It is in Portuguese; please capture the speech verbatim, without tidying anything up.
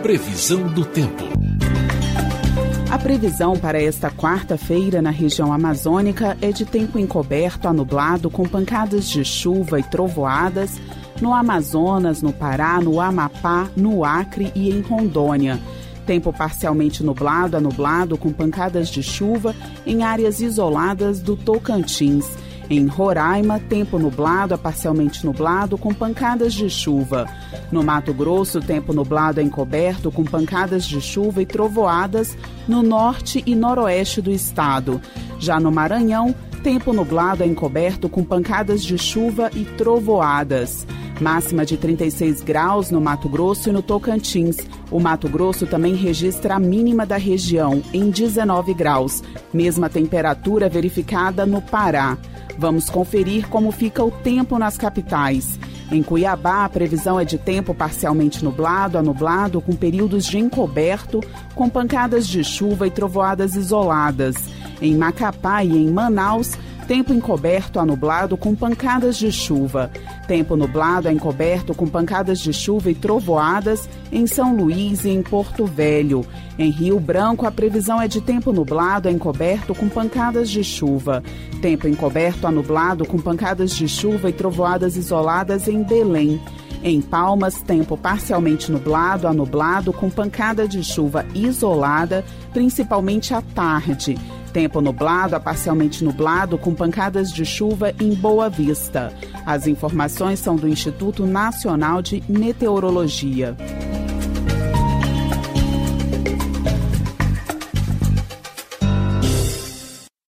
Previsão do tempo. A previsão para esta quarta-feira na região amazônica é de tempo encoberto a nublado com pancadas de chuva e trovoadas no Amazonas, no Pará, no Amapá, no Acre e em Rondônia. Tempo parcialmente nublado a nublado com pancadas de chuva em áreas isoladas do Tocantins. Em Roraima, tempo nublado a parcialmente nublado com pancadas de chuva. No Mato Grosso, tempo nublado a encoberto com pancadas de chuva e trovoadas no norte e noroeste do estado. Já no Maranhão, tempo nublado a encoberto com pancadas de chuva e trovoadas. Máxima de trinta e seis graus no Mato Grosso e no Tocantins. O Mato Grosso também registra a mínima da região, em dezenove graus. Mesma temperatura verificada no Pará. Vamos conferir como fica o tempo nas capitais. Em Cuiabá, a previsão é de tempo parcialmente nublado a nublado, com períodos de encoberto, com pancadas de chuva e trovoadas isoladas. Em Macapá e em Manaus, tempo encoberto a nublado com pancadas de chuva. Tempo nublado a encoberto com pancadas de chuva e trovoadas em São Luís e em Porto Velho. Em Rio Branco, a previsão é de tempo nublado a encoberto com pancadas de chuva. Tempo encoberto a nublado com pancadas de chuva e trovoadas isoladas em Belém. Em Palmas, tempo parcialmente nublado a nublado com pancada de chuva isolada, principalmente à tarde. Tempo nublado a parcialmente nublado com pancadas de chuva em Boa Vista. As informações são do Instituto Nacional de Meteorologia.